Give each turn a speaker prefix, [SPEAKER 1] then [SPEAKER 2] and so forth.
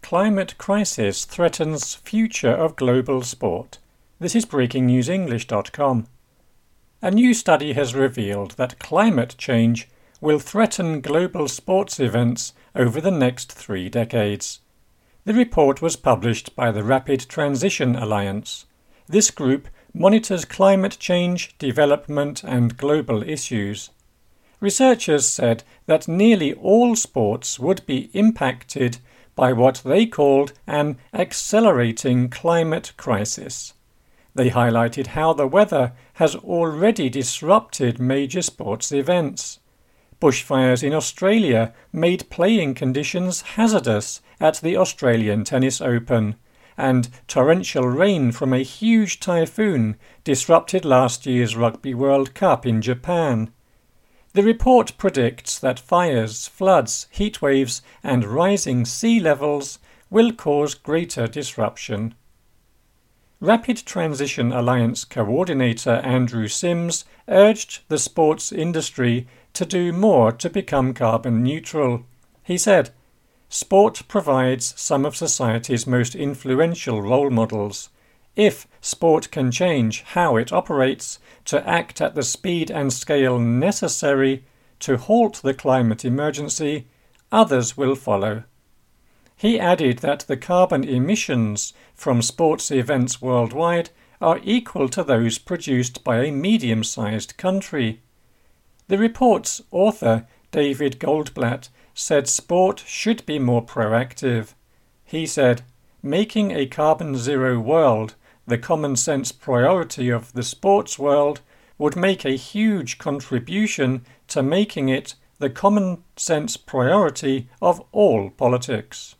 [SPEAKER 1] climate crisis threatens future of global sport. This is BreakingNewsEnglish.com. A new study has revealed that climate change will threaten global sports events over the next 3 decades. The report was published by the Rapid Transition Alliance. This group monitors climate change, development, and global issues. Researchers said that nearly all sports would be impacted by what they called an accelerating climate crisis. They highlighted how the weather has already disrupted major sports events. Bushfires in Australia made playing conditions hazardous at the Australian Tennis Open, and torrential rain from a huge typhoon disrupted last year's Rugby World Cup in Japan. The report predicts that fires, floods, heatwaves, and rising sea levels will cause greater disruption. Rapid Transition Alliance coordinator Andrew Sims urged the sports industry to do more to become carbon neutral. He said, "Sport provides some of society's most influential role models. If sport can change how it operates to act at the speed and scale necessary to halt the climate emergency, others will follow." He added that the carbon emissions from sports events worldwide are equal to those produced by a medium-sized country. The report's author, David Goldblatt, said sport should be more proactive. He said, "Making a carbon-zero world the common-sense priority of the sports world would make a huge contribution to making it the common-sense priority of all politics."